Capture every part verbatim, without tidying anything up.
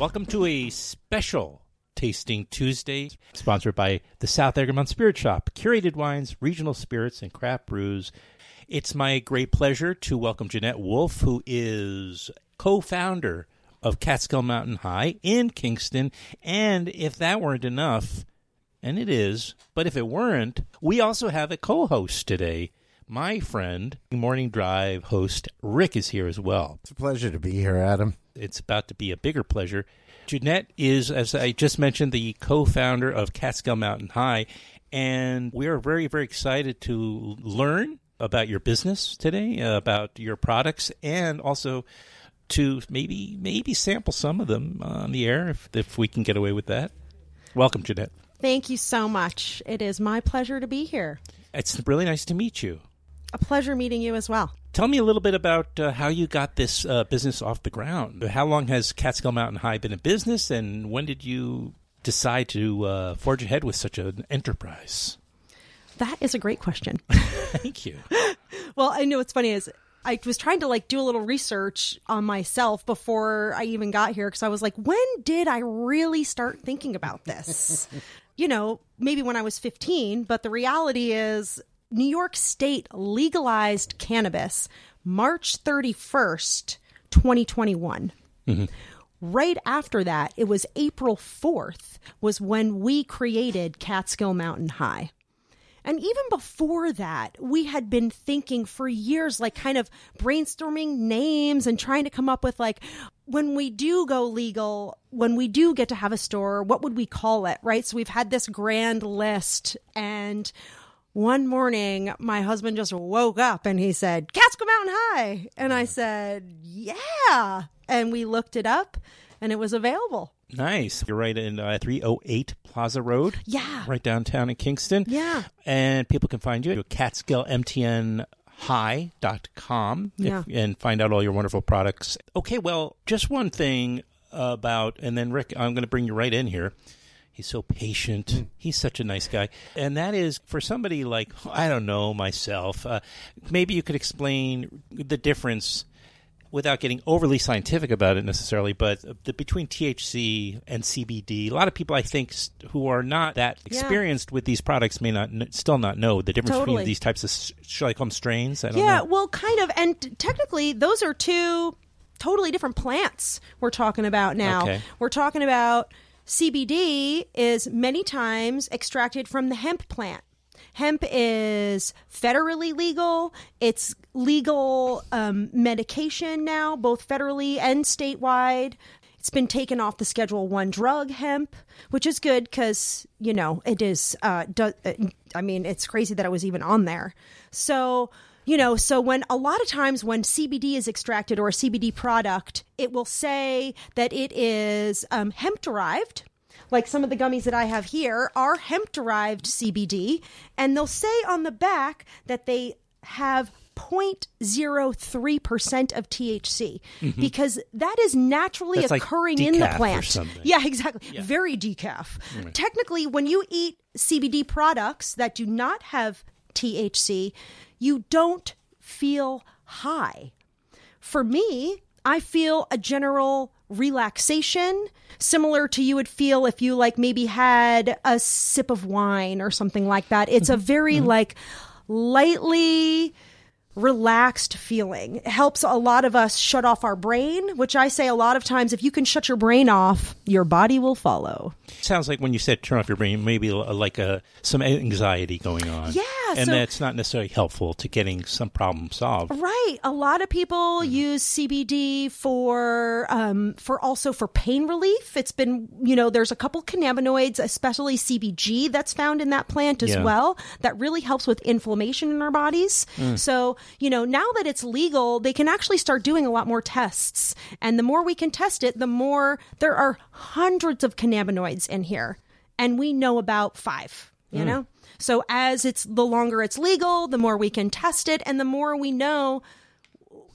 Welcome to a special Tasting Tuesday, sponsored by the South Egremont Spirit Shop, curated wines, regional spirits, and craft brews. It's my great pleasure to welcome Jeanette Wolfe, who is co-founder of Catskill Mountain High in Kingston. And if that weren't enough, and it is, but if it weren't, we also have a co-host today. My friend, Morning Drive host, Rick, is here as well. It's a pleasure to be here, Adam. It's about to be a bigger pleasure. Jeanette is, as I just mentioned, the co-founder of Catskill Mountain High, and we are very, very excited to learn about your business today, uh, about your products, and also to maybe maybe sample some of them on the air, if, if we can get away with that. Welcome, Jeanette. Thank you so much. It is my pleasure to be here. It's really nice to meet you. A pleasure meeting you as well. Tell me a little bit about uh, how you got this uh, business off the ground. How long has Catskill Mountain High been in business, and when did you decide to uh, forge ahead with such an enterprise? That is a great question. Thank you. Well, I know what's funny is I was trying to like do a little research on myself before I even got here, because I was like, when did I really start thinking about this? You know, maybe when I was fifteen, but the reality is New York State legalized cannabis March thirty-first, twenty twenty-one. Mm-hmm. Right after that, it was April fourth was when we created Catskill Mountain High. And even before that, we had been thinking for years, like kind of brainstorming names and trying to come up with like, when we do go legal, when we do get to have a store, what would we call it, right? So we've had this grand list, and one morning, my husband just woke up and he said, Catskill Mountain High. And I said, yeah. And we looked it up and it was available. Nice. You're right in uh, three oh eight Plaza Road. Yeah. Right downtown in Kingston. Yeah. And people can find you at catskill m t n high dot com yeah. and find out all your wonderful products. Okay, well, just one thing about, and then Rick, I'm going to bring you right in here. He's so patient. Mm. He's such a nice guy. And that is, for somebody like, I don't know, myself, uh, maybe you could explain the difference without getting overly scientific about it necessarily, but the, between T H C and C B D. A lot of people, I think, who are not that experienced yeah. with these products may not still not know the difference totally. between these types of, should I call them strains? I don't yeah, know. well, kind of. And technically, those are two totally different plants we're talking about now. Okay. We're talking about C B D is many times extracted from the hemp plant. Hemp is federally legal. It's legal um, medication now, both federally and statewide. It's been taken off the Schedule One drug, hemp, which is good because, you know, it is, uh, do, I mean, it's crazy that it was even on there. So, you know, so when a lot of times when C B D is extracted or a C B D product, it will say that it is um, hemp derived. Like some of the gummies that I have here are hemp-derived C B D, and they'll say on the back that they have zero point zero three percent of T H C, mm-hmm. because that is naturally That's occurring like in the decaf plant. Or something. Yeah, exactly. Yeah. Very decaf. Right. Technically, when you eat C B D products that do not have T H C, you don't feel high. For me, I feel a general relaxation, similar to you would feel if you like maybe had a sip of wine or something like that. It's mm-hmm. a very mm-hmm. like lightly relaxed feeling. It helps a lot of us shut off our brain, which I say a lot of times, if you can shut your brain off, your body will follow. Sounds like when you said turn off your brain, maybe like a, some anxiety going on. Yeah. And so, that's not necessarily helpful to getting some problem solved. Right. A lot of people Mm-hmm. use C B D for, um, for also for pain relief. It's been, you know, there's a couple cannabinoids, especially C B G, that's found in that plant as Yeah. well, that really helps with inflammation in our bodies. Mm. So, you know, now that it's legal, they can actually start doing a lot more tests. And the more we can test it, the more there are hundreds of cannabinoids in here. And we know about five, you mm. know? So as it's the longer it's legal, the more we can test it, and the more we know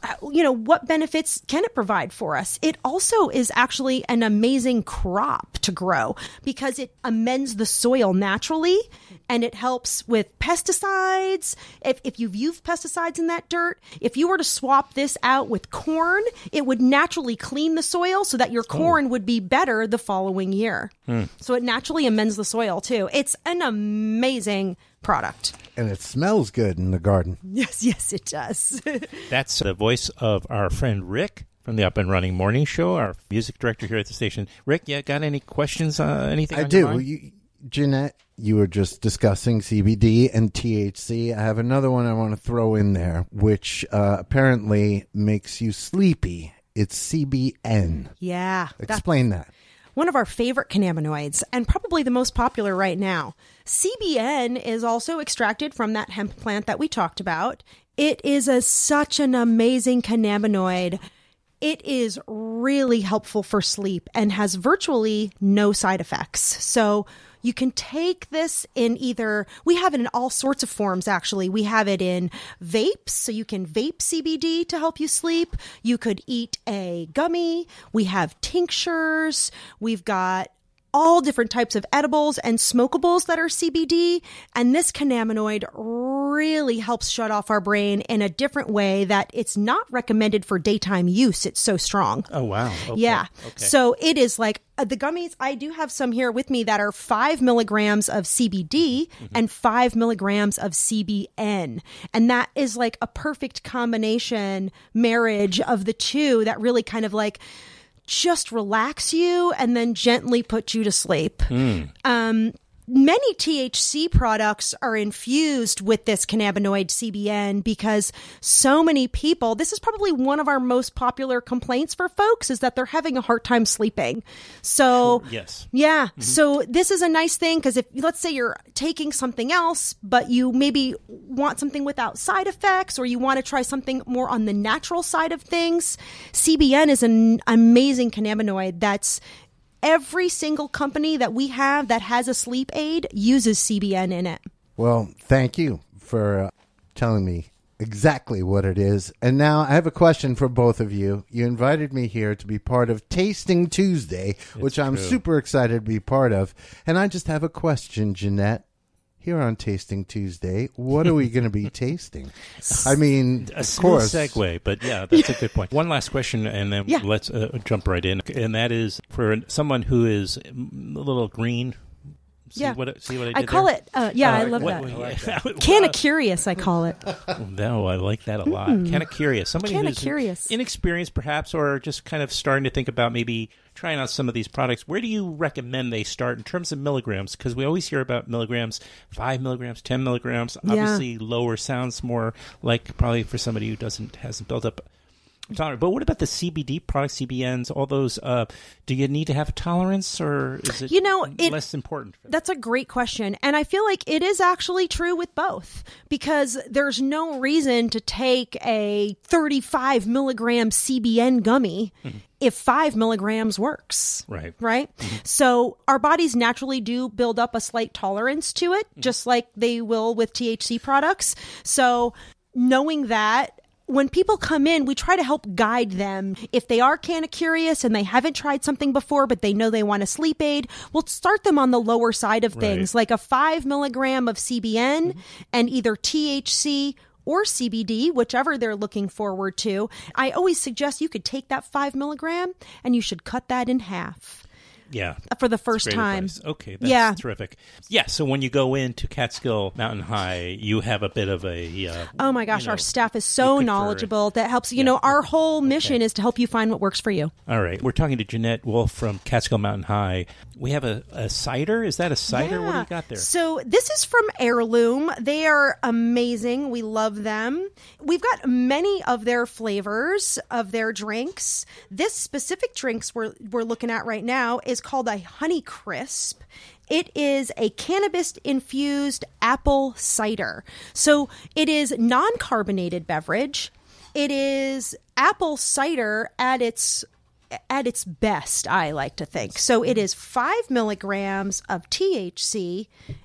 you know, what benefits can it provide for us? It also is actually an amazing crop to grow because it amends the soil naturally and it helps with pesticides. If, if you've used pesticides in that dirt, if you were to swap this out with corn, it would naturally clean the soil so that your corn oh. would be better the following year. Hmm. So it naturally amends the soil too. It's an amazing product. And it smells good in the garden. Yes, yes, it does. That's the voice of our friend Rick from the Up and Running Morning Show, our music director here at the station. Rick, yeah, got any questions? Uh, anything? I on do. Your mind? You, Jeanette, you were just discussing C B D and T H C. I have another one I want to throw in there, which uh, apparently makes you sleepy. It's C B N. Yeah. Explain that. One of our favorite cannabinoids and probably the most popular right now. C B N is also extracted from that hemp plant that we talked about. It is a, such an amazing cannabinoid. It is really helpful for sleep and has virtually no side effects. So you can take this in either, we have it in all sorts of forms, actually. We have it in vapes, so you can vape C B D to help you sleep. You could eat a gummy. We have tinctures. We've got all different types of edibles and smokables that are C B D. And this cannabinoid really helps shut off our brain in a different way that it's not recommended for daytime use. It's so strong. Oh, wow. Okay. Yeah. Okay. So it is like uh, the gummies. I do have some here with me that are five milligrams of C B D mm-hmm. and five milligrams of C B N. And that is like a perfect combination marriage of the two that really kind of like just relax you and then gently put you to sleep. Mm. Um, many T H C products are infused with this cannabinoid C B N because so many people, this is probably one of our most popular complaints for folks, is that they're having a hard time sleeping. So, sure. Yes. Yeah. Mm-hmm. So this is a nice thing because if, let's say you're taking something else, but you maybe want something without side effects or you want to try something more on the natural side of things, C B N is an amazing cannabinoid that's every single company that we have that has a sleep aid uses C B N in it. Well, thank you for uh, telling me exactly what it is. And now I have a question for both of you. You invited me here to be part of Tasting Tuesday, it's which I'm true. super excited to be part of. And I just have a question, Jeanette. Here on Tasting Tuesday, what are we going to be tasting? I mean, a of course. segue, but yeah, that's a good point. One last question, and then yeah. let's uh, jump right in. And that is for someone who is a little green. See yeah. what, see what I did I call there? it, uh, yeah, uh, I love what, that. What, like that. Canna Curious, I call it. No, I like that a lot. Mm. Canna Curious. Somebody Canna who's Curious. inexperienced, perhaps, or just kind of starting to think about maybe trying out some of these products. Where do you recommend they start in terms of milligrams? Because we always hear about milligrams, five milligrams, ten milligrams. Obviously, yeah. lower sounds more like probably for somebody who doesn't hasn't built up tolerance. But what about the C B D products, C B Ns, all those? Uh, do you need to have a tolerance, or is it, you know, it, less important? That's a great question. And I feel like it is actually true with both, because there's no reason to take a thirty-five milligram C B N gummy mm-hmm. if five milligrams works. Right. Right? Mm-hmm. So our bodies naturally do build up a slight tolerance to it, mm-hmm. just like they will with T H C products. So knowing that, when people come in, we try to help guide them. If they are Canna Curious and they haven't tried something before, but they know they want a sleep aid, we'll start them on the lower side of things, right. like a five milligram of C B N mm-hmm. and either T H C or C B D, whichever they're looking forward to. I always suggest you could take that five milligram and you should cut that in half. Yeah. For the first time. Advice. Okay, that's yeah. terrific. Yeah, so when you go into Catskill Mountain High, you have a bit of a... Uh, oh my gosh, you know, our staff is so knowledgeable. That helps, you yeah. know, our whole mission okay. is to help you find what works for you. All right. We're talking to Jeanette Wolf from Catskill Mountain High. We have a, a cider. Is that a cider? Yeah. What do you got there? So this is from Heirloom. They are amazing. We love them. We've got many of their flavors of their drinks. This specific drinks we're, we're looking at right now is called a Honey Crisp. It is a cannabis-infused apple cider. So it is non-carbonated beverage. It is apple cider at its at its best, I like to think. So it is five milligrams of T H C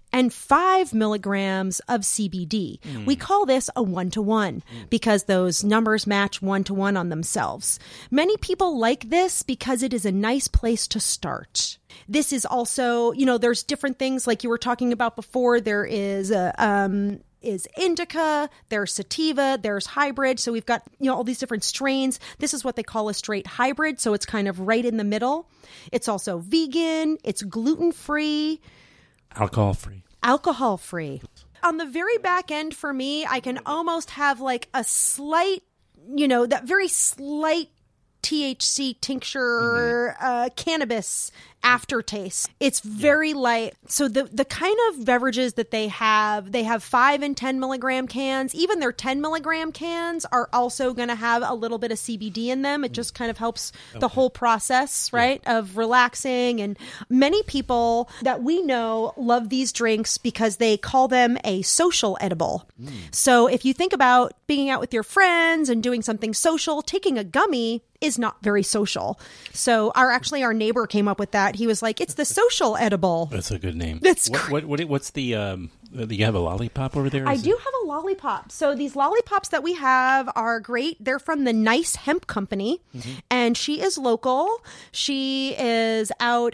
and five milligrams of C B D. Mm. We call this a one-to-one mm. because those numbers match one-to-one on themselves. Many people like this because it is a nice place to start. This is also, you know, there's different things like you were talking about before. There is a, um, is indica, there's sativa, there's hybrid. So we've got, you know, all these different strains. This is what they call a straight hybrid. So it's kind of right in the middle. It's also vegan. It's gluten-free. Alcohol-free. Alcohol-free. On the very back end for me, I can almost have like a slight, you know, that very slight T H C tincture, mm-hmm. uh, cannabis aftertaste. It's very yeah. light. So the the kind of beverages that they have, they have five and ten milligram cans. Even their ten milligram cans are also going to have a little bit of C B D in them. It just kind of helps okay. the whole process, right, yeah. of relaxing. And many people that we know love these drinks because they call them a social edible. Mm. So if you think about being out with your friends and doing something social, taking a gummy is not very social. So our actually our neighbor came up with that. He was like, "It's the social edible." That's a good name. That's what, what, what what's the um do you have a lollipop over there? I do it? have a lollipop. So these lollipops that we have are great. They're from the Nice Hemp Company, mm-hmm. and she is local. She is out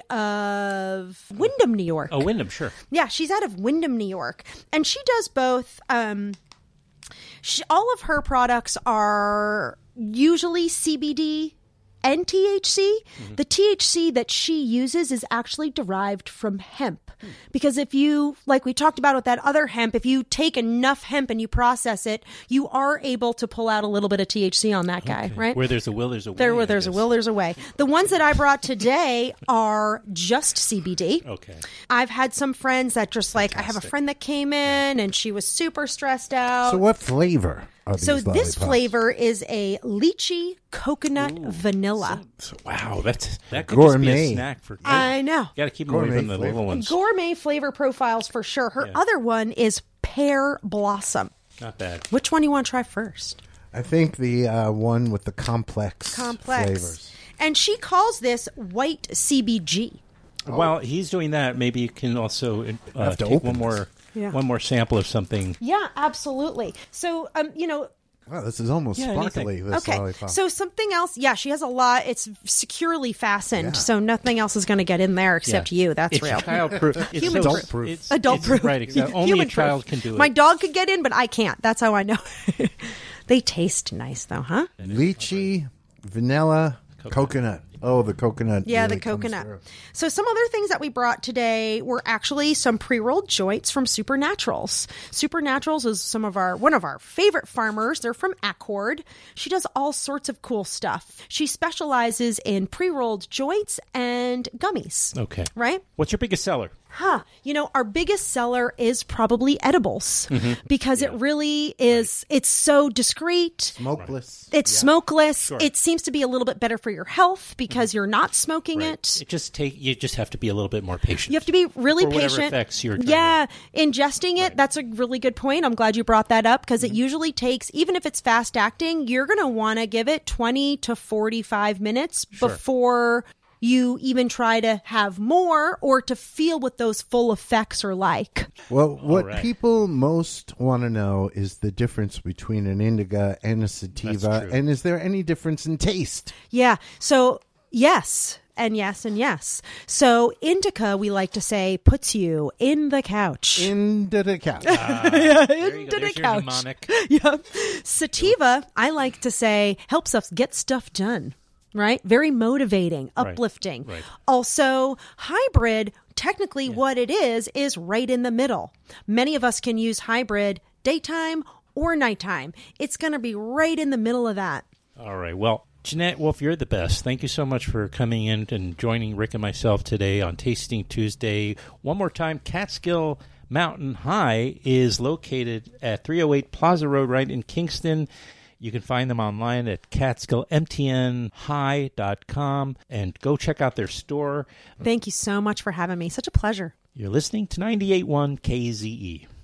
of Windham, New York. Oh, Windham, sure. Yeah, she's out of Windham, New York, and she does both. Um, she, all of her products are usually C B D and T H C. Mm-hmm. The T H C that she uses is actually derived from hemp. Mm. Because if you, like we talked about with that other hemp, if you take enough hemp and you process it, you are able to pull out a little bit of T H C on that guy, okay. right? Where there's a will, there's a way. There, where there's a will, there's a way. The ones that I brought today are just C B D. Okay. I've had some friends that just like, Fantastic. I have a friend that came in yeah. and she was super stressed out. So what flavor? So this flavor is a lychee coconut Ooh, vanilla. So, so, wow, that's that could gourmet. Just be a snack for. I know. Got to keep them away from the little ones. Gourmet flavor profiles for sure. Her yeah. other one is pear blossom. Not bad. Which one do you want to try first? I think the uh, one with the complex, complex flavors. And she calls this white C B G. Oh. While he's doing that, maybe you can also uh, take one more. Yeah. One more sample of something. Yeah, absolutely. So, um, you know. Wow, this is almost yeah, sparkly, anything. This okay. lollipop. So something else. Yeah, she has a lot. It's securely fastened, yeah. so nothing else is going to get in there except yeah. you. That's it's real. Child-proof. It's Human so, adult proof. It's, adult it's, proof. Right, exactly. Only Human a child proof. can do it. My dog could get in, but I can't. That's how I know. They taste nice, though, huh? Lychee, vanilla, coconut. coconut. Oh, the coconut. Yeah, really the coconut. So some other things that we brought today were actually some pre-rolled joints from Supernaturals. Supernaturals is some of our one of our favorite farmers. They're from Accord. She does all sorts of cool stuff. She specializes in pre-rolled joints and gummies. Okay. Right? What's your biggest seller? Huh. You know, our biggest seller is probably edibles mm-hmm. because yeah. it really is, right. it's so discreet. Smokeless. It's yeah. smokeless. Sure. It seems to be a little bit better for your health because mm-hmm. you're not smoking right. it. It just take, you just have to be a little bit more patient. You have to be really for patient. Whatever effects you're trying yeah. to... Ingesting it, right. that's a really good point. I'm glad you brought that up because mm-hmm. it usually takes, even if it's fast acting, you're going to want to give it twenty to forty-five minutes sure. before you even try to have more or to feel what those full effects are like. Well, what right. people most want to know is the difference between an indica and a sativa. And is there any difference in taste? Yeah. So, yes. And yes, and yes. So indica, we like to say, puts you in the couch. Into the couch. Ah, yeah, there into the your couch. mnemonic. Yeah. Sativa, I like to say, helps us get stuff done. Right? Very motivating, uplifting. Right. Right. Also, hybrid, technically yeah. what it is, is right in the middle. Many of us can use hybrid daytime or nighttime. It's going to be right in the middle of that. All right. Well, Jeanette Wolf, you're the best. Thank you so much for coming in and joining Rick and myself today on Tasting Tuesday. One more time, Catskill Mountain High is located at three oh eight Plaza Road right in Kingston. You can find them online at catskill m t n high dot com and go check out their store. Thank you so much for having me. Such a pleasure. You're listening to ninety-eight point one K Z E.